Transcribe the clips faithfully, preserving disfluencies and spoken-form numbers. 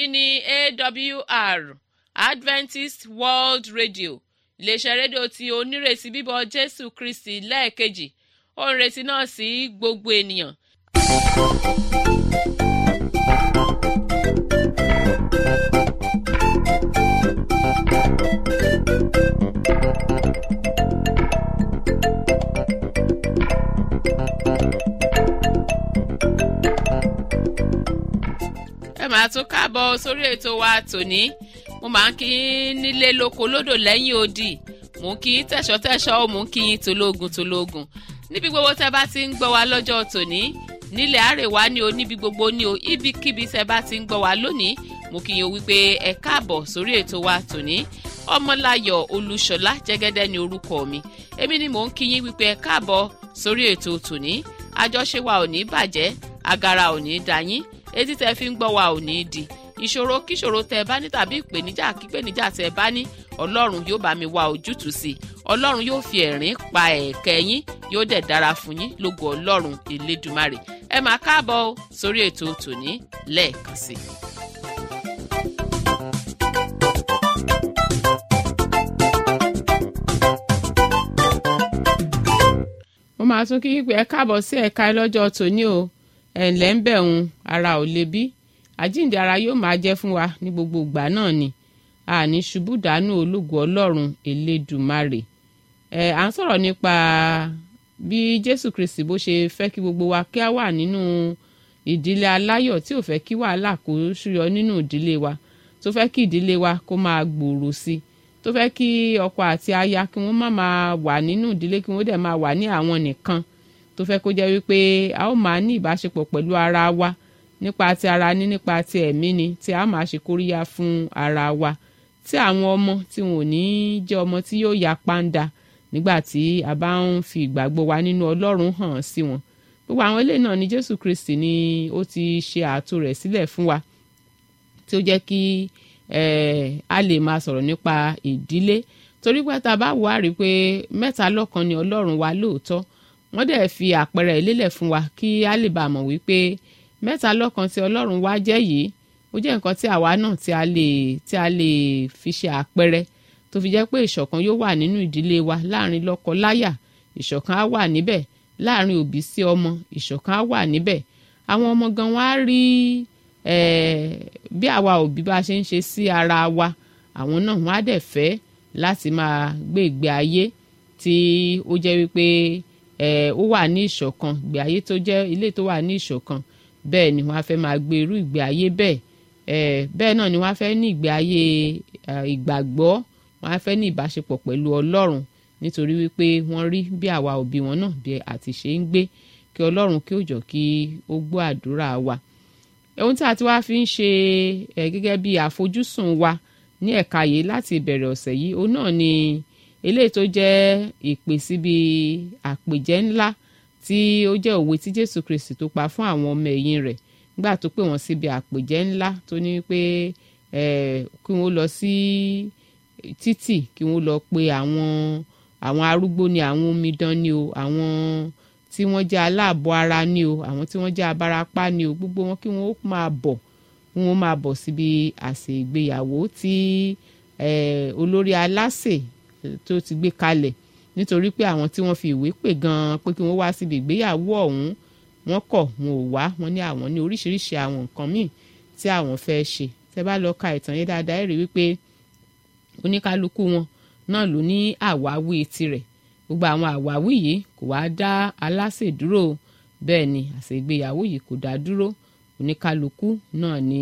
ní A W R Adventist World Radio iléeṣẹ́ rédíò tí onírètí bíbọ̀ Jésù Kristi lẹ́ẹ̀kejì ó ń retí náà sí gbogbo ènìyàn. ẹ máa tún káàbọ̀ sórí ètò wa tòní mo máa ń kí yín nílé lóko lódò lẹ́yìn odi mo ń kí yín tẹ̀ṣọ́tẹ̀ṣọ́ mo ń kí yín tológun tológun níbi gbogbo tẹ́ bá ti ń gbọ́ wa lọ́jọ́ tòní nílẹ̀ àrèwá ni o níbi gbogbo ni o ibikíbi tẹ́ bá ti ń gbọ́ wa lónìí mo kí yín o wípé ẹ káàbọ̀ sórí ètò wa tòní ọmọláyọ̀ olúṣọlá jẹ́gẹ́dẹ́ ni orúkọ mi èmi ni mò ń kí yín wípé ẹ káàbọ̀ sórí ètò tòní àjọṣe wa ò ní bàjẹ́ agara ò ní dayín etí tẹ́ fi ń gbọ́ wa ò ní di ìṣòro kíṣòro tẹ́ bá ní tàbí ìpèníjà kípèníjà tẹ́ bá ní ọlọ́run yóò bá mi wá ojútùú sí i ọlọ́run yóò fi ẹ̀rín pa ẹ̀kẹ́ yín yóò dẹ̀ dára fún yín lógo ọlọ́run elédùmarè ẹ máa káàbọ̀ sórí ètò tòní lẹ́ẹ̀kan sí i. mo máa tún kí pé ẹ káàbọ̀ sí ẹ̀ka lọ́jọ́ tòní o ẹ̀ ǹlẹ́ ń bẹ̀ ń ara ò le bí àjíǹde ara yóò máa jẹ́ fún wa ní gbogbo ìgbà náà ni àní ṣubú dànù ológo ọlọ́run elédùmarè ẹ̀ à ń sọ̀rọ̀ nípa bí Jésù Kristi bó ṣe fẹ́ kí gbogbo wa kí á wà nínú ìdílé aláyọ̀ tí ò fẹ́ kí wàhálà kó ṣúyọ nínú ìdílé wa tó fẹ́ kí ìdílé wa kó máa gbòòrò sí i tó fẹ́ kí ọkọ àti aya kí wọ́n má máa wà nínú ìdílé kí wọ́n dẹ̀ máa wà ní àwọn nìkan tó fẹ́ kó jẹ́ wípé a ó máa ní ìbáṣepọ̀ pẹ̀lú ara wa nípa ti ara ní nípa ti ẹ̀mí ni tí a máa ṣe kóríyá fún ara wa tí àwọn ọmọ tí wọn ò ní jẹ́ ọmọ tí yóò ya pàǹdà nígbà tí a bá ń fi ìgbàgbọ́ wa nínú Ọlọ́run hàn sí wọn gbogbo àwọn eléyìí náà ni Jésù Kristi ni ó ti ṣe ààtò rẹ̀ sílẹ̀ fún wa tí ó jẹ́ kí a lè máa sọ̀rọ̀ nípa ìdílé torí pé tá a bá wò á rí i pé mẹ́ta lọ́kan ni Ọlọ́run wa lóòótọ́ wọ́n dẹ̀ fi àpẹẹrẹ ìlélẹ̀ fún wa kí a lè bá a mọ̀ wípé mẹ́ta lọ́kan tí Ọlọ́run wa jẹ́ yìí ó jẹ́ nǹkan tí àwa náà tí a lè tí a lè fi ṣe àpẹẹrẹ tó fi jẹ́ pé ìṣọ̀kan yóò wà nínú ìdílé wa láàrin lọ́kọ láyà ìṣọ̀kan á wà níbẹ̀ láàrin òbí sí ọmọ ìṣọ̀kan á wà níbẹ̀ àwọn ọmọ gan wa á rí bí àwa òbí bá ṣe ń ṣe sí ara wa àwọn náà wọ́n á dẹ̀ fẹ́ láti máa gbé ìgbé ayé tí ó jẹ́ wípé ó wà ní ìṣọ̀kan ìgbé ayé tó jẹ́ ilé tó wà ní ìṣọ̀kan bẹ́ẹ̀ ni wọ́n á fẹ́ máa gbé irú ìgbé ayé bẹ́ẹ̀ bẹ́ẹ̀ náà ni wọ́n á fẹ́ ní ìgbé ayé ìgbàgbọ́ wọ́n á fẹ́ ní ìbáṣepọ̀ pẹ̀lú Ọlọ́run nítorí wípé wọ́n rí bí àwa òbí wọn náà bí àti ṣe ń gbé kí Ọlọ́run kí ó jọ kí ó gbọ́ àdúrà wa ohun tí a ti wá fi ń ṣe gẹ́gẹ́ bí àfojúsùn wa ní ẹ̀ka yìí láti ìbẹ̀rẹ̀ ọ̀sẹ̀ yìí òun náà ni eléyìí tó jẹ́ ìpè síbi àpèjẹ ńlá tí ó jẹ́ òwe tí Jésù Kristi tó pa fún àwọn ọmọ ẹ̀yìn rẹ̀ nígbà tó pè wọ́n síbi àpèjẹ ńlá tó ní pé kí wọ́n lọ sí títì kí wọ́n lọ pe àwọn àwọn arúgbó ni àwọn omidan ni o àwọn tí wọ́n jẹ́ aláàbọ̀ ara ni o àwọn tí wọ́n jẹ́ abarapá ni o gbogbo wọn kí wọ́n máa bọ̀ kí wọ́n máa bọ̀ síbi àsè ìgbéyàwó tí olórí aláṣẹ tó ti gbé kalẹ̀ nítorí pé àwọn tí wọ́n fi ìwé pè gan-an pé kí wọ́n wá síbi ìgbéyàwó ọ̀hún wọ́n kọ̀ wọn ò wá wọ́n ní àwọn ní oríṣiríṣi àwọn nǹkan míì tí àwọn fẹ́ ṣe tẹ́ bá lọ ka ìtàn yẹn dáadáa ẹ rí wípé oníkálukú wọn náà ló ní àwáwí tirẹ̀ gbogbo àwọn àwáwí yìí kò wá dá aláṣẹ dúró bẹ́ẹ̀ ni àṣẹ ìgbéyàwó yìí kò dá dúró oníkálukú náà ní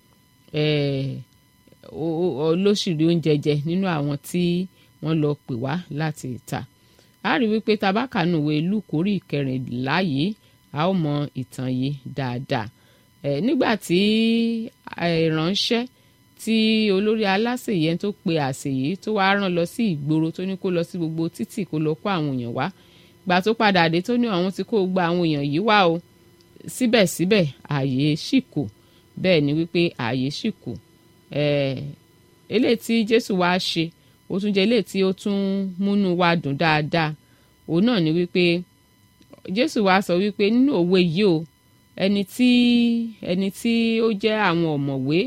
olóṣìírí oúnjẹ jẹ nínú àwọn tí wọ́n lọ pè wá láti ìta a rí wípé tabakanu ìwé Lúùkù orí ìkẹrìnlá yìí a ó mọ ìtàn yìí dáadáa ẹ nígbà tí ìránṣẹ́ tí olórí aláṣẹ yẹn tó pe àṣẹ yìí tó wá rán lọ sí ìgboro tó ní kó lọ sí gbogbo títì kó lọ kó àwọn èèyàn wá gbà tó padà dé tó ní àwọn tí kò gba àwọn èèyàn yìí wá o síbẹ̀síbẹ̀ ààyè ṣì kù bẹ́ẹ̀ ni wípé ààyè ṣì kù eléyìí tí Jésù wá ṣe ó tún jẹ́ eléyìí tí ó tún múnú wa dùn dáadáa òun náà ni wípé Jésù wá sọ wípé nínú òwe yìí o ẹni tí ẹni tí ó jẹ́ àwọn ọ̀mọ̀wé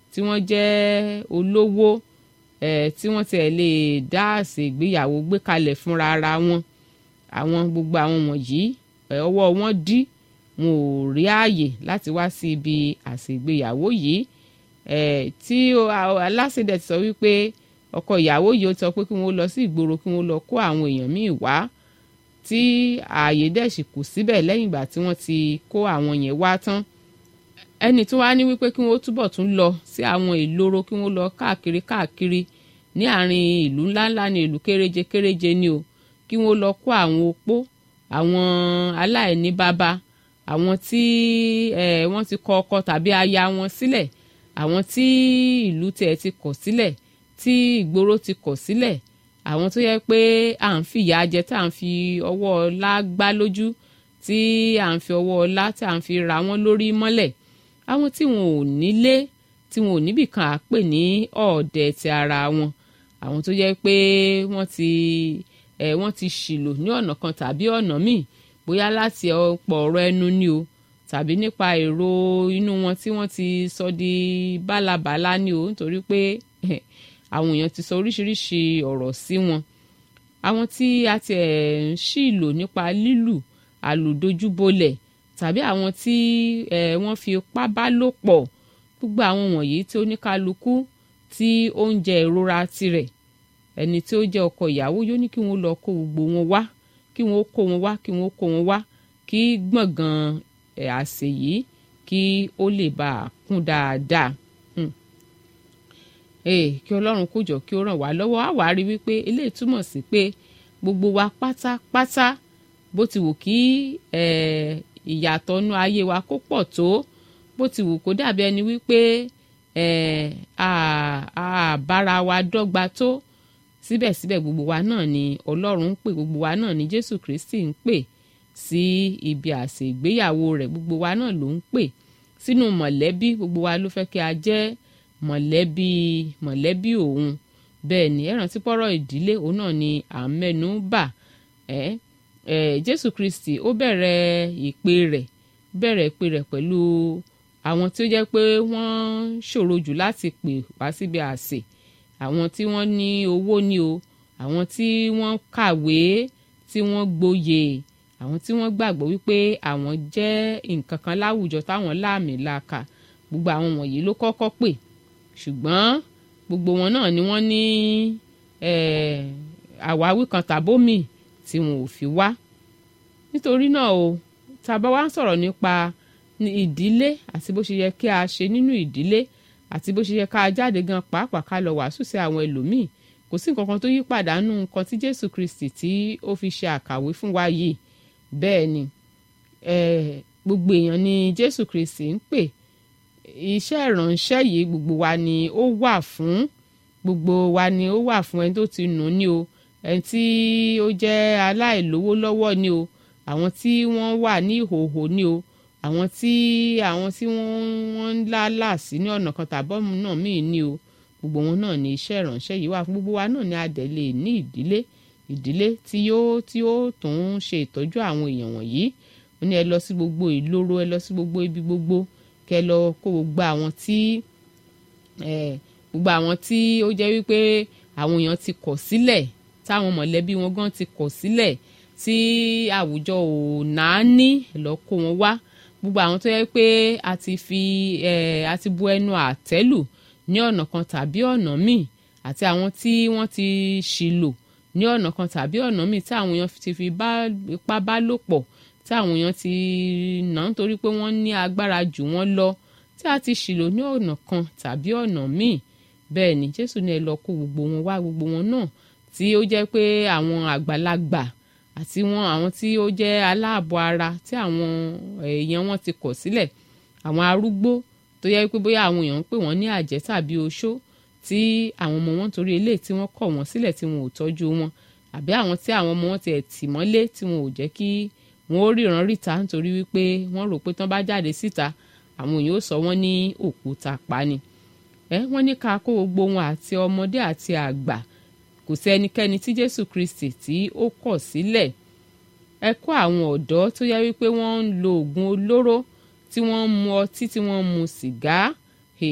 tí wọ́n jẹ́ olówó eh, tí wọ́n tiẹ̀ lè dá àsè ìgbéyàwó gbé kalẹ̀ fúnra ara wọn àwọn gbogbo àwọn wọ̀nyí ọwọ́ wọn dí wọn ò rí ààyè láti wá sí ibi àsè ìgbéyàwó yìí eh, tí aláṣẹ dẹ̀ ti sọ wípé ọkọ ìyàwó yìí ó sọ pé kí wọ́n lọ sí ìgboro kí wọ́n lọ kó àwọn èèyàn míì wá tí ààyè dẹ̀ sì kù síbẹ̀ lẹ́yìn ìgbà tí wọ́n ti kó àwọn yẹn wá tán ẹni tó wá ní wípé kí wọ́n túbọ̀ tún lọ sí àwọn ìloro kí wọ́n lọ káàkiri káàkiri ní àárín ìlú ńláńlá ní ìlú kéréje kéréje ni o kí wọ́n lọ kó àwọn opó àwọn aláìní bàbá àwọn tí eh, wọ́n ti kọ ọkọ tàbí aya wọn sílẹ̀ àwọn tí ìlú tiẹ̀ ti kọ̀ sílẹ̀ tí ìgboro ti kọ̀ sílẹ̀ àwọn tó yẹ pé à ń fìyà jẹ tá à ń fi ọwọ́ ọlá gbá lójú tí à ń fi ọwọ́ ọlá tí à ń fi ra wọn lórí mọ́lẹ̀ àwọn tí wọn ò nílé tí wọn ò níbì kan à pè ní ọ̀ọ̀dẹ̀ ti ara wọn àwọn tó yẹ pé wọ́n ti ẹ̀ wọ́n ti ṣìlò ní ọ̀nà kan tàbí ọ̀nà míì bóyá láti ọ̀pọ̀ ọ̀rọ̀ ẹnu ni o tàbí nípa èrò inú wọn tí wọ́n ti sọ di bálabàla ni o nítorí pé àwọn èèyàn ti sọ oríṣiríṣi ọ̀rọ̀ sí wọn àwọn tí a ti ẹ̀ ń ṣìlò nípa lílù àlùdojúbolẹ̀ tàbí àwọn tí ẹ̀ wọ́n fi ipá bá lò pọ̀ gbogbo àwọn wọ̀nyí tí oníkálukú tí ó ń jẹ ìrora tirẹ̀ ẹni tí ó jẹ́ ọkọ ìyàwó yóò ní kí wọ́n lọ kó gbogbo wọn wá kí wọ́n kó wọn wá kí wọ́n kó wọn wá kí gbọ̀ngàn ẹ̀ àsè yìí kí ó lè bá a kún dáadáa ee kí ọlọ́run kó jọ kí ó ràn wá lọ́wọ́ á wàá rí wípé eléyìí túmọ̀ sí pé gbogbo wa pátápátá bó ti wù kí ìyàtọ̀ inú ayé wa kó pọ̀ tó bó ti wù kó dàbí ẹni wípé a bára wa dọ́gba tó síbẹ̀síbẹ̀ gbogbo wa náà ni ọlọ́run ń pè gbogbo wa náà ni jésù kristi ń pè sí ibi àsè ìgbéyàwó rẹ̀ gbogbo wa náà ló ń pè sínú mọ̀lẹ́bí gbogbo wa ló fẹ́ kí a jẹ́ mọ̀lẹ́bí mọ̀lẹ́bí òun bẹ́ẹ̀ ni ẹ rántí pọ́rọ̀ ìdílé òun náà ni à ń mẹ́nu bà ẹ́ ẹ́ jésù kristi ó bẹ̀rẹ̀ ìpè rẹ̀ bẹ̀rẹ̀ ìpè rẹ̀ pẹ̀lú àwọn tí ó jẹ́ pé wọ́n ṣòro jù láti pè wá síbi àsè àwọn tí wọ́n ní owó ni o àwọn tí wọ́n kàwé tí wọ́n gboyè àwọn tí wọ́n gbàgbọ́ wípé àwọn jẹ́ nǹkan kan láwùjọ táwọn láàmì laaka gbogbo àwọn wọ̀nyí ló kọ́kọ́ pè ṣùgbọ́n gbogbo wọn náà ni wọ́n ní àwáwí kan tàbómì tí wọn ò fi wá nítorí náà o tá a bá wá ń sọ̀rọ̀ nípa ìdílé àti bó ṣe yẹ kí a ṣe nínú ìdílé àti bó ṣe yẹ ká jáde gan pàápàá ká lọ wàásù sí àwọn ẹlòmíì kò sí nǹkan kan tó yí pàdánù nǹkan tí Jésù Kristi tí ó fi ṣe àkàwé fún wa yìí bẹ́ẹ̀ ni gbogbo èèyàn ni Jésù Kristi ń pè iṣẹ́ ìránṣẹ́ yìí gbogbo wa ni ó wà fún gbogbo wa ni ó wà fún ẹni tó ti nù ní o ẹni tí ó jẹ́ aláìlówó lọ́wọ́ ni o àwọn tí wọ́n wà ní ìhòòhò ni o àwọn tí àwọn tí wọ́n ń lálà sí ní ọ̀nà kan tàbọ́mù náà míì ni o gbogbo wọn náà ni iṣẹ́ ìránṣẹ́ yìí wà fún gbogbo wa náà ni a dẹ̀ lè ní ìdílé ìdílé tí yóò tí ó tún ṣe ìtọ́jú àwọn èèyàn wọ̀nyí ó ní ẹ lọ sí gbogbo ìloro ẹ lọ sí gbogbo ibi gbogbo kẹ lọ kó gbogbo àwọn tí gbogbo àwọn tí ó jẹ́ wípé àwọn èèyàn ti kọ̀ sílẹ̀ táwọn mọ̀lẹ́bí wọn gan ti kọ̀ sílẹ̀ tí àwùjọ ò náání lọ kó wọn wá gbogbo àwọn tó yẹ pé a ti fi a ti bu ẹnu àtẹ́lù ní ọ̀nà kan tàbí ọ̀nà míì àti àwọn tí wọ́n ti ṣìlò ní ọ̀nà kan tàbí ọ̀nà míì tí àwọn èèyàn ti fi ipá bá lò pọ̀ tí àwọn èèyàn ti nà nítorí pé wọ́n ní agbára jù wọ́n lọ tí a ti ṣìlò ní ọ̀nà kan tàbí ọ̀nà míì bẹ́ẹ̀ ni Jésù ní ẹ lọ kó gbogbo wọn wá gbogbo wọn náà tí ó jẹ́ pé àwọn àgbàlagbà àti wọn àwọn tí ó jẹ́ aláàbọ̀ ara tí àwọn èèyàn wọn ti kọ̀ sílẹ̀ àwọn arúgbó tó yẹ pé bóyá àwọn èèyàn ń pè wọ́n ní àjẹ́ tàbí oṣó tí àwọn ọmọ wọn torí eléyìí tí wọ́n kọ̀ wọ́n sílẹ̀ tí wọn ò tọ́jú wọn àbí àwọn tí àwọn ọmọ wọn ti ẹ̀ tì mọ́lé tí wọn ò jẹ́ kí wọn ó ríran ríta nítorí wípé wọ́n rò pé tán bá jáde síta àwọn èèyàn ó sọ wọ́n ní òkúta pa ni ẹ wọ́n ní ká kó gbogbo wọn àti ọmọdé àti àgbà kò sí ẹnikẹ́ni tí Jésù Kristi tí ó kọ̀ sílẹ̀ ẹ kó àwọn ọ̀dọ́ tó yẹ wípé wọ́n ń lo oògùn olóró tí wọ́n ń mu ọtí tí wọ́n ń mu sìgá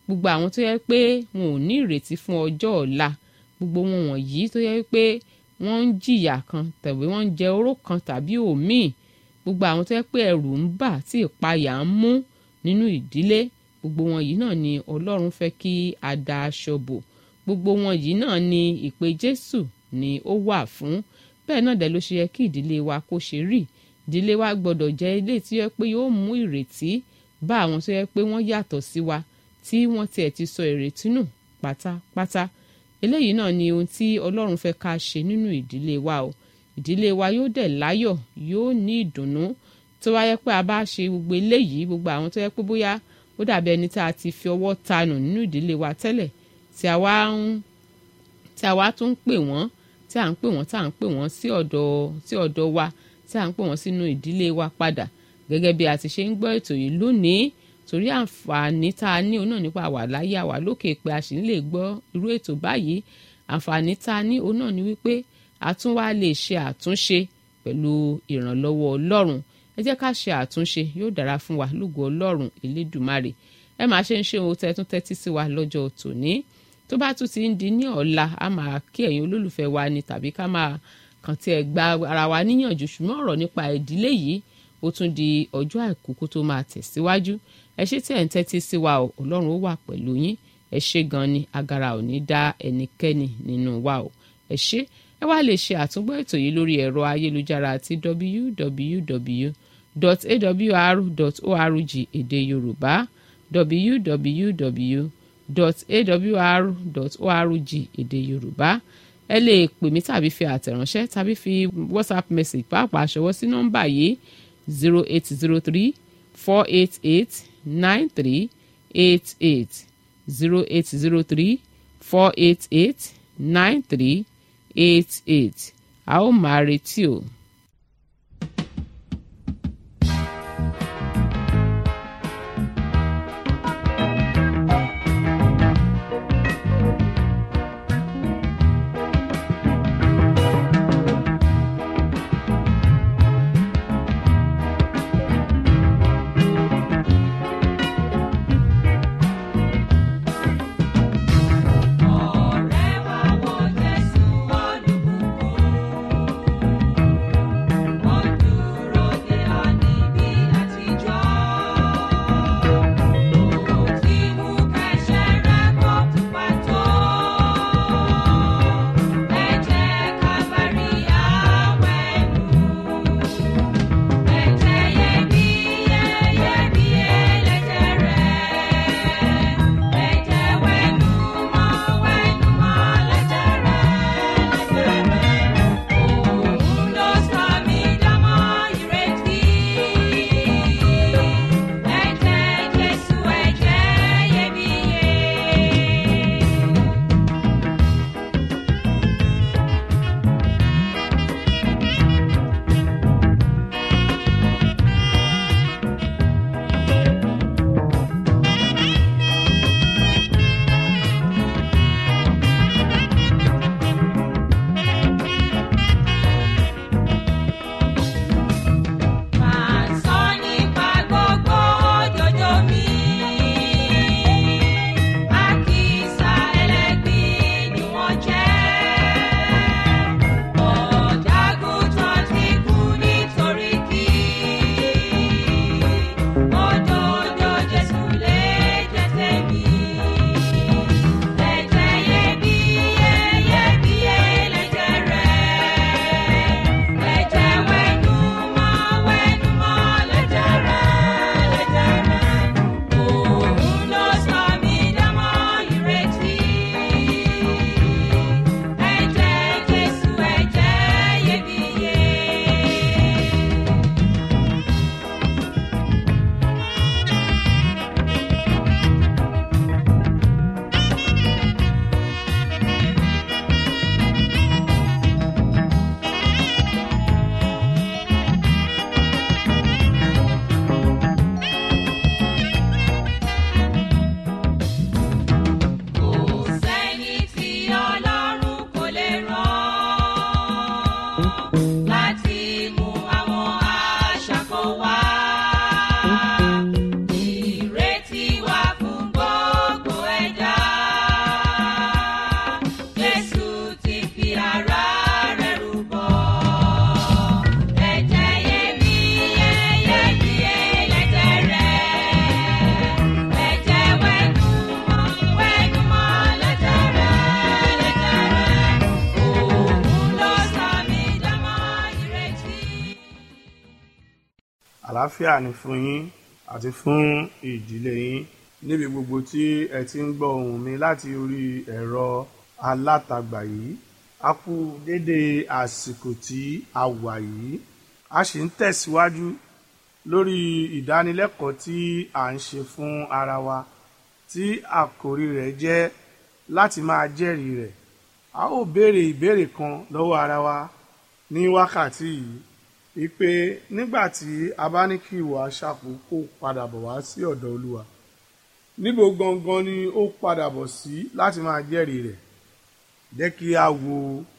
gbogbo àwọn tó yẹ pé wọn ò ní ìrètí fún ọjọ́ ọ̀la, gbogbo wọn wọ̀nyí tó yẹ pé wọ́n ń jìyà kan tàbí wọ́n ń jẹ oró kan tàbí òmíì, gbogbo àwọn tó yẹ pé ẹ̀rù ń bà tí ìpayà ń mú nínú ìdílé, gbogbo wọn yìí náà ni Ọlọ́run fẹ́ kí a da aṣọ bò. Gbogbo wọn yìí náà ni ìpè Jésù ni ó wà fún. Bẹ́ẹ̀ náà dẹ̀ ló ṣe yẹ kí ìdílé wa kó ṣe rí. Ìdílé wa gbọ́dọ̀ jẹ́ ilé tí ó yẹ pé yóò mú ìrètí bá àwọn tó yẹ pé wọ́n yàtọ̀ sí wa, tí wọ́n tiẹ̀ ti sọ ìrètí nù pátápátá. Eléyìí náà ni ohun tí Ọlọ́run fẹ́ ká ṣe nínú ìdílé wa o. Ìdílé wa yóò dẹ̀ láyọ̀, yóò ní ìdùnnú tó wá yẹ pé a bá ṣe gbogbo eléyìí. Gbogbo àwọn tó yẹ pé bóyá ó dàbí ẹni tí a ti fi ọwọ́ tanù nínú ìdílé wa tẹ́lẹ̀, tí a wá ń tí a wá tún ń pè wọ́n, tí à ń pè wọ́n tí à ń pè wọ́n sí ọ̀dọ̀ sí ọ̀dọ̀ wa, tí à ń pè wọ́n sínú ìdílé wa padà, gẹ́gẹ́ bí a ti ṣe ń gbọ́ ètò yìí lónìí. Torí àǹfààní tá a ní òun náà nípa wà láyé àwa lókè pé a sì ń lè gbọ́ irú ètò báyìí. Àǹfààní tá a ní òun náà ni wípé a tún wá lè ṣe àtúnṣe pẹ̀lú ìrànlọ́wọ́ Ọlọ́run. Ẹ jẹ́ ká ṣe àtúnṣe, yóò dára fún wa lógo Ọlọ́run Elédùmarè. Ẹ máa ṣe ń ṣe ohun tẹ́tún tẹ́tí sí wa lọ́jọ́ tòní. Tó bá tún ti ń di ní ọ̀la, a máa kí ẹ̀yin olólùfẹ́ wa ni, tàbí ká máa kàn tí ẹ gba ara wa níyànjú. Ṣùgbọ́n ọ̀rọ̀ nípa ìdílé yìí ó tún di ọjọ́ àìkú kó tó máa tẹ̀síwájú. Ẹ ṣé tí ẹ̀ ń tẹ́tí sí wa o, Ọlọ́run ó wà pẹ̀lú yín. Ẹ ṣé gan ni, agara ò ní dá ẹnikẹ́ni nínú wa o. Ẹ ṣé. Ẹ wá lè ṣe àtúngbọ́ ètò yìí lórí ẹ̀rọ ayélujára àti w w w dot a w r dot org èdè Yorùbá, w w w dot a w r dot org èdè Yorùbá. Ẹ lè pè mí tàbí fi àtẹ̀ránṣẹ́ tàbí fi WhatsApp message pàápàá ṣọwọ́ sí nọ́mbà yìí zero eight zero three four eight eight nine three eight eight zero eight zero three four eight eight nine three eight eight. A ó máa retí o. Ọ̀rẹ́ wa wo Jésù olùbùkún. àlàáfíà ni fún yín àti fún ìdílé yín níbi gbogbo tí ẹ ti ń gbọ́ ohùn mi láti orí ẹ̀rọ alátagbà yìí. A kú dédé àsìkò tí a wà yìí. A sì ń tẹ̀síwájú lórí ìdánilẹ́kọ̀ọ́ tí à ń ṣe fún ara wa tí àkòrí rẹ̀ jẹ́ láti máa jẹ́rìí rẹ̀. A ó béèrè ìbéèrè kan lọ́wọ́ ara wa ní wákàtí yìí wípé nígbà tí a bá ní kí ìwà Ṣàpò kó padà bọ̀ wá sí ọ̀dọ̀ Olúwa, níbo gangan ni ó padà bọ̀ sí láti máa jẹ́rìí rẹ̀? Jẹ́ kí a wo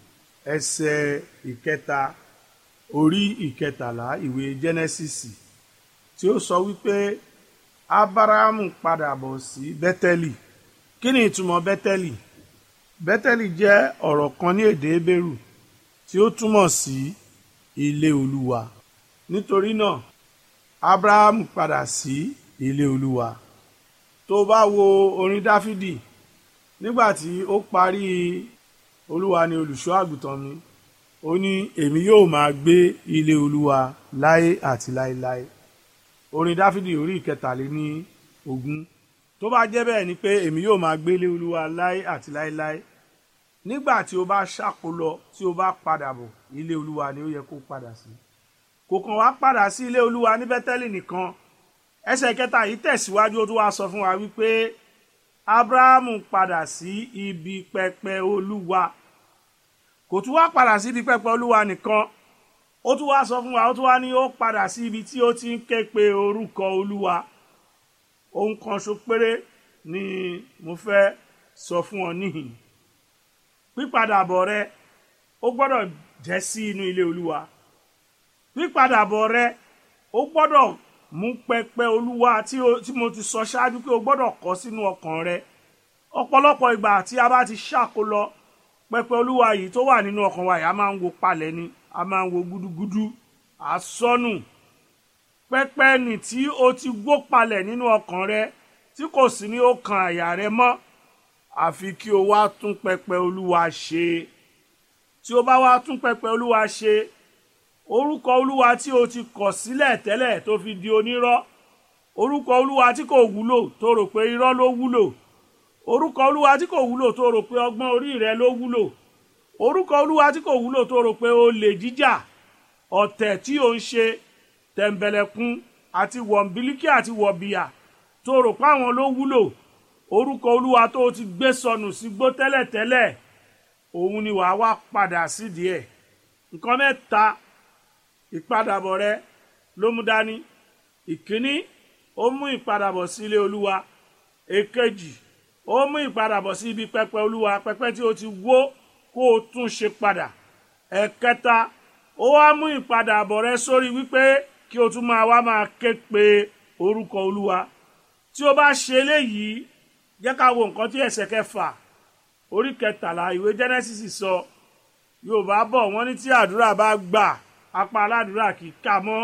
ẹsẹ̀ ìkẹta orí ìkẹtàlá ìwé Jẹ́nẹ́sísì tí ó sọ wípé Ábúráhámù padà bọ̀ sí Bẹ́tẹ́lì. Kí ni ìtumọ̀ Bẹ́tẹ́lì? Bẹ́tẹ́lì jẹ́ ọ̀rọ̀ kan ní èdè Hébérù tí ó túmọ̀ sí ilé Olúwa. Nítorí náà Ábúráhámù padà sí ilé Olúwa. Tó bá wo orin Dáfídì, nígbà tí ó parí Olúwa ni olùṣọ́ àgùntàn mi, ó ní èmi yóò máa gbé ilé Olúwa láé àti láéláé. Orin Dáfídì orí ìkẹtàléní ogún. Tó bá jẹ́ bẹ́ẹ̀ ni pé èmi yóò máa gbé ilé Olúwa láé àti láéláé. Nígbà tí o bá ṣáko lọ, tí o bá padà bọ̀, ilé Olúwa ni ó yẹ kó padà sí. Kò kàn wá padà sí ilé Olúwa ní Bẹ́tẹ́lì nìkan. Ẹsẹ̀ kẹta yìí tẹ̀síwájú, ó tún wá sọ fún wa wípé Ábúráhámù padà sí ibi pẹpẹ Olúwa. Kò tún wá padà sí ibi pẹpẹ Olúwa nìkan, ó tún wá sọ fún wa, ó tún wá ní ó padà sí ibi tí ó ti ń ké pe orúkọ Olúwa. Ohun kan ṣo péré ni mo fẹ́ sọ fún ọ níhìn. Pípadàbọ̀ rẹ ó gbọ́dọ̀ jẹ́ sí inú ilé Olúwa. Pípadàbọ̀ rẹ ó gbọ́dọ̀ mú pẹpẹ Olúwa tí mo ti sọ ṣáájú pé o gbọ́dọ̀ kọ́ sínú ọkàn rẹ. Ọ̀pọ̀lọpọ̀ ìgbà tí a bá ti ṣáko lọ, pẹpẹ Olúwa yìí tó wà nínú ọkàn wa yìí a máa ń wo palẹ̀ ni, a máa ń wo gúdúgúdú, àsọnù. Pẹpẹ nì tí o ti wó palẹ̀ nínú ọkàn rẹ tí kò sí ní ọkàn àyà rẹ mọ́, àfi kí o wá tún pẹpẹ Olúwa ṣe. Tí o bá wá tún pẹpẹ Olúwa ṣe, orúkọ Olúwa tí o ti kọ̀ sílẹ̀ tẹ́lẹ̀ tó fi di onírọ́, orúkọ Olúwa tí kò wúlò tó rò pé irọ́ ló wúlò, orúkọ Olúwa tí kò wúlò tó rò pé ọgbọ́n orí rẹ ló wúlò, orúkọ Olúwa tí kò wúlò tó rò pé olè jíjà, ọ̀tẹ̀ tí o ń ṣe, tẹ̀m̀bẹ̀lẹ̀kun àti wọ̀nbílíkì àti wọ̀bìyà tó rò pé àwọn ló wúlò, orúkọ Olúwa tó ti gbé sọnù sígbó tẹ́lẹ̀tẹ́lẹ̀, òun ni wàá wá padà sídìí ẹ̀. Nǹkan mẹ́ta ìpadàbọ̀ rẹ ló mú dání. Ìkíní, ó mú ìpadàbọ̀ sí ilé Olúwa. Èkejì, ó mú ìpadàbọ̀ sí ibi pẹpẹ Olúwa, pẹpẹ tí o ti wó kó o tún ṣe padà. Ẹ̀kẹta, ó wá mú ìpadàbọ̀ rẹ sórí wípé kí o tún máa wá máa ké pe orúkọ Olúwa. Tí o bá ṣe eléyìí, jẹ́ ká wo nǹkan tí ẹsẹ̀ kẹfà orí kẹtàlá ìwé Jẹ́nẹ́sísì sọ. Yorùbá bọ̀ wọ́n ní tí àdúrà bá gbà, apá aládùúrà kì í kà mọ́.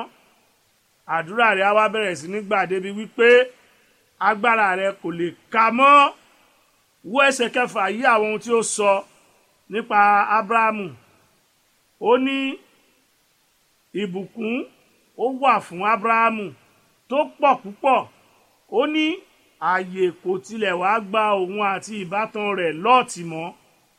Àdúrà rẹ á wá bẹ̀rẹ̀ sí ní gbà débi wípé agbára rẹ kò lè kà mọ́. Wo ẹsẹ̀ kẹfà yí àwọn ohun tí ó sọ nípa Ábúráhámù. Ó ní ìbùkún ó wà fún Ábúráhámù tó pọ̀ púpọ̀. Ó ní ààyè kò tilẹ̀ wá gba òun àti ìbátan rẹ̀ Lọ́ọ̀tì mọ́.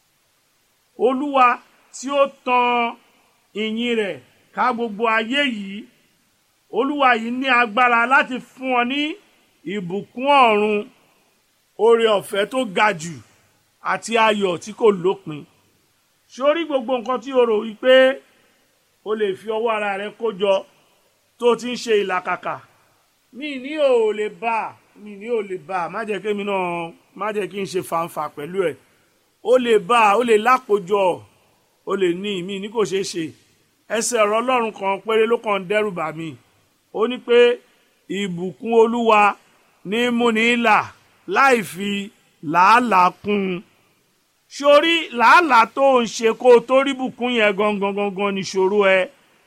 Olúwa tí ó tan ìyìn rẹ̀ ká gbogbo ayé yìí, Olúwa yìí ní agbára láti fún ọ ní ìbùkún ọ̀run, oore ọ̀fẹ́ tó ga jù àti ayọ̀ tí kò lópin. Sórí gbogbo nǹkan tí o rò wípé o lè fi ọwọ́ ara rẹ kó jọ tó ti ń ṣe ìlàkàkà, mi ní ò lè bá mi ní ò lè bá má jẹ́ kí mi náà má jẹ́ kí n ṣe fàǹfà pẹ̀lú ẹ̀. O lè bá o lè lákòjọ, o lè ní mi ní kò ṣeé ṣe. Ẹsẹ̀ ọ̀rọ̀ Ọlọ́run kan péré ló kàn dẹ́rù bà mí. Ó ní pé ìbùkún Olúwa ní múni là láì fi làálàá kún un. Sórí làálàá tó ń ṣe kó o tó rí bùkún yẹn gangan gangan níṣòro ẹ.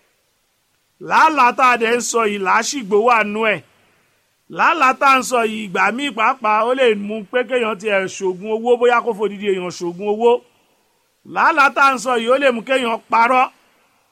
Làálàá tá a dẹ̀ ń sọ yìí làásìgbò wà nú ẹ̀. Làálàá tá a ń sọ yìí ìgbà míì pàápàá ó lè mú pé kéèyàn ti ẹ̀ ṣògùn owó, bóyá kó fòdìdí èèyàn ṣògùn owó. Làálàá tá a ń sọ yìí ó lè mú kéèyàn parọ́.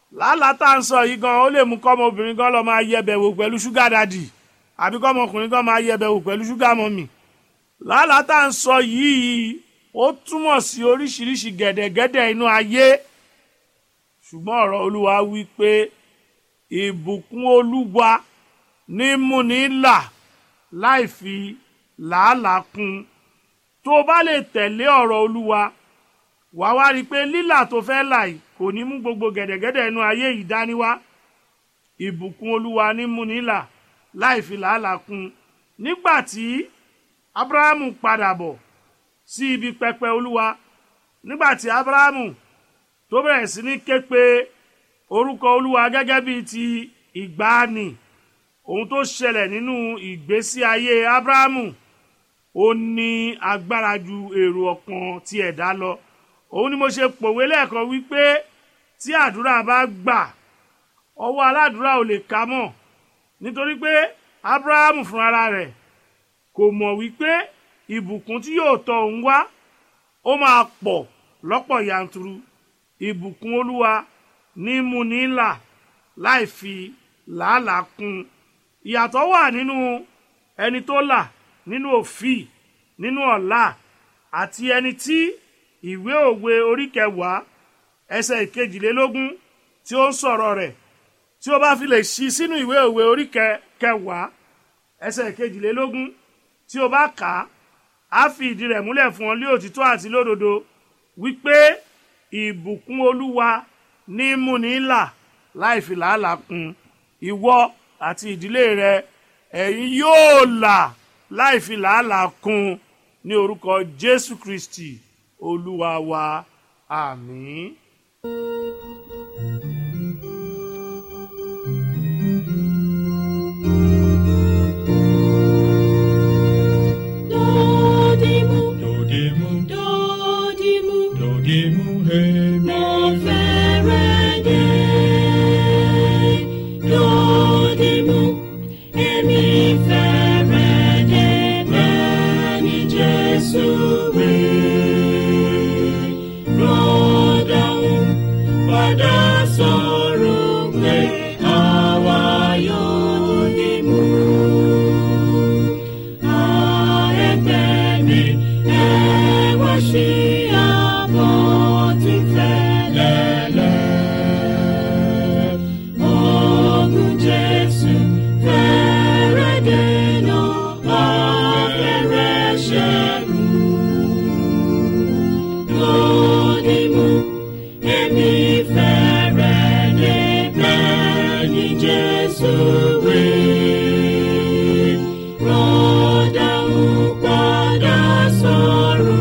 làálàá tá à ń sọ yìí gan ó lè mú kọ́mọbìnrin gan lọ máa yẹbẹ̀ wò pẹ̀lú ṣúgà dàdì àbí kọ́mọkùnrin gan máa yẹbẹ̀ wò pẹ̀lú ṣúgà mọ́mì. làálàá tá à ń sọ yìí ó túmọ̀ sí oríṣiríṣi gẹ̀dẹ̀gẹ̀dẹ̀ inú ayé, ṣùgbọ́n ọ̀rọ̀ Olúwa wí pé ìbùkún Olúwa ní múni là láì fi làálàá kún. tó o bá lè tẹ̀lé ọ̀rọ̀ Olúwa wàá wá rí i pé lílà tó fẹ́ là yìí kò ní mú gbogbo gẹ̀dẹ̀gẹ̀dẹ̀ inú ayé yìí dání wá. ìbùkún Olúwa ní múni là láì fi làálàá kún. nígbà tí Ábúráhámù padà bọ̀ sí ibi pẹpẹ Olúwa, nígbà tí Ábúráhámù tó bẹ̀rẹ̀ sí ní ké pe orúkọ Olúwa gẹ́gẹ́ bíi ti ìgbàanì, ohun tó ṣẹlẹ̀ nínú ìgbésí ayé Ábúráhámù ó ní agbára ju èrò ọkàn ti ẹ̀dá lọ. òun ni mo ṣe pòwe lẹ́ẹ̀kan wípé tí àdúrà bá gbà ọwọ́ aládùúrà ò lè ká mọ́, nítorí pé Ábúráhámù fúnra rẹ̀ kò mọ̀ wípé ìbùkún tí yóò tọ̀ òun wá ó máa pọ̀ lọ́pọ̀ yanturu. ìbùkún Olúwa ní múni là láì fi làálàá kún. ìyàtọ̀ wà nínú ẹni tó là nínú òfì nínú ọ̀la àti ẹni tí ìwé òwe orí kẹwàá ẹsẹ̀ ìkejìlélógún tí ó ń sọ̀rọ̀ rẹ̀. tí ó bá fi lè ṣí sínú ìwé òwe orí kẹwàá ẹsẹ̀ ìkejìlélógún tí ó bá kà á á fi ìdí rẹ̀ múlẹ̀ fún ọ ní òtítọ́ àti lódodo wípé ìbùkún Olúwa ní múni là láì fi làálàá kún. ìwọ àti ìdílé rẹ ẹ̀yin yóò là láì fi làálàá kún ní orúkọ Jésù Kristi Olúwa wa, àmín. Dodimu, Dodimu, Dodimu, Dodimu, hey, mo fẹ́rẹ̀ dé. Dodimu, èmi fẹ́rẹ̀ dé bẹ́ẹ̀ ni Jésù wí. Rọ́dàún padà sọ̀rọ̀ pé àwa yóò dìmú. Sí àbọ̀ tí fẹ́lẹ́lẹ́, ogun Jésù fẹ́rẹ̀ dènà afẹ́rẹ́ ṣẹ́gun. Dodimu, èmi fẹ́rẹ̀ dé bẹ́ẹ̀ ni Jésù wí. Rọ́dà ń padà sọ̀rọ̀.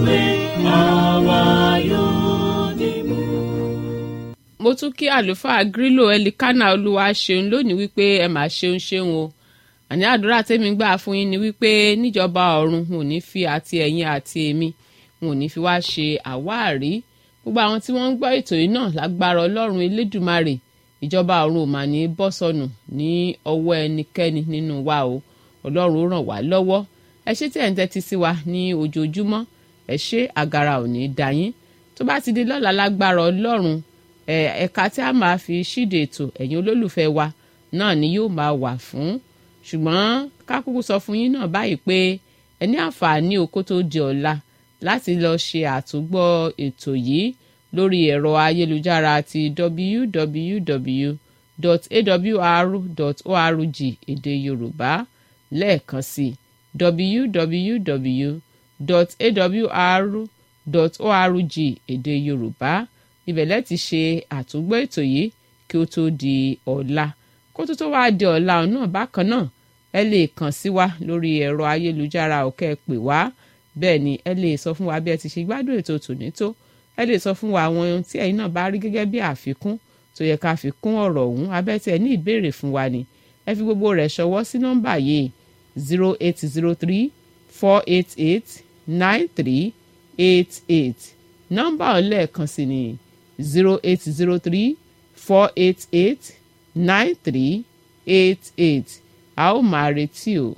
mo tún kí àlùfáà Grílò Ẹlikánà Olúwaṣeun lónìí wípé ẹ mà ṣeun ṣeun o. àní àdúrà tèmi gbà fún yín ni wípé níjọba ọ̀run wọn ò ní fi àti ẹ̀yin àti èmi wọn ò ní fi wá ṣe àwáàrí. gbogbo àwọn tí wọ́n ń gbọ́ ètò yìí náà lágbára Ọlọ́run Elédùmarè ìjọba ọ̀run ò mà ní bọ́ sọnù ní ọwọ́ ẹnikẹ́ni nínú wa o. Ọlọ́run ó ràn wá lọ́wọ́. ẹ ṣé tí ẹ̀ ń tẹ́tí sí wa ní ojoojúmọ́. ẹ ṣé àgàrà ò ní dá yín. tó bá ti di lọ́la lágbára Ọlọ́run ẹ̀ka tí a máa fi ṣíde ètò ẹ̀yin olólùfẹ́ wa náà ni yóò máa wà fún. ṣùgbọ́n kákúkú sọ fún yín náà báyìí pé ẹ ní àǹfààní okó tó di ọ̀la láti lọ ṣe àtúgbọ́ ètò yìí lórí ẹ̀rọ ayélujára ti w w w dot a w r dot org èdè Yorùbá lẹ́ẹ̀kan sí w w w dot a w r dot org èdè Yorùbá. ibẹ̀ lẹ́ ti ṣe àtúgbọ́ ètò yìí kí ó tó di ọ̀la. kó tó tó wá di ọ̀la náà bákan náà ẹ lè kàn sí wa lórí ẹ̀rọ ayélujára ó kẹ́ pè wá. bẹ́ẹ̀ ni ẹ lè sọ fún wa bí ẹ ti ṣe gbádùn ètò tòní tó. ẹ lè sọ fún wa àwọn ohun tí ẹ̀yin náà bá rí gẹ́gẹ́ bí àfikún tó yẹ ká fi kún ọ̀rọ̀ ọ̀hún abẹ́tẹ̀ ní ìbéèrè fún wa ni. ẹ fi gbogbo rẹ̀ ṣọwọ́ sí nọ́mbà yìí zero eight zero three four eight eight nine three eight eight. nọ́mbà ọ̀lẹ́ẹ̀kan sí ni zero eight zero three four eight eight nine three eight eight. a ó máa retí o.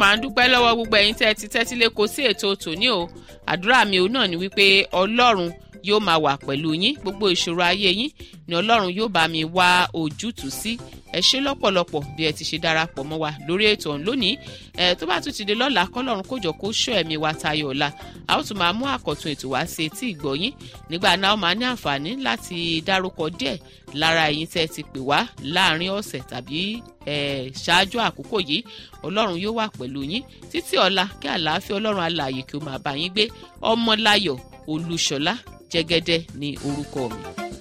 máa ń dúpẹ́ lọ́wọ́ gbogbo ẹ̀yin tẹ́ ẹ ti tẹ́tí lẹ́kọ̀ọ́ sí ètò tòní o àdúrà mi òun náà ni wípé ọlọ́run yóò máa wà pẹ̀lú yín gbogbo ìṣòro ayé yín ni ọlọ́run yóò bá mi wá ojútùú sí ẹ ṣé lọ́pọ̀lọpọ̀ bí ẹ ti ṣe darapọ̀ mọ́ wa lórí ètò ọ̀hún lónìí ẹ tó bá tún ti dé lọ́la kọ́lọ́run kó jọ kó ṣọ́ ẹ̀mí wa tayọ ọ̀la a ó tún máa mú àkọ́tún ètò wá sí etí ìgbọ̀yín nígbà náà ó máa ní àǹfààní láti dárúkọ díẹ̀ lára ẹ̀yin tẹ́ ti pè wá láàrin ọ̀sẹ̀ tàbí ṣáájú àkókò yìí ọlọ́run yóò wà pẹ̀lú yín títí ọ̀la kí àlàáfíà ọlọ́run alààyè kí ó máa bá yín gbé Ọmọláyọ̀ Olúṣọlá Jẹ́gẹ́dẹ́ ní orúkọ mi.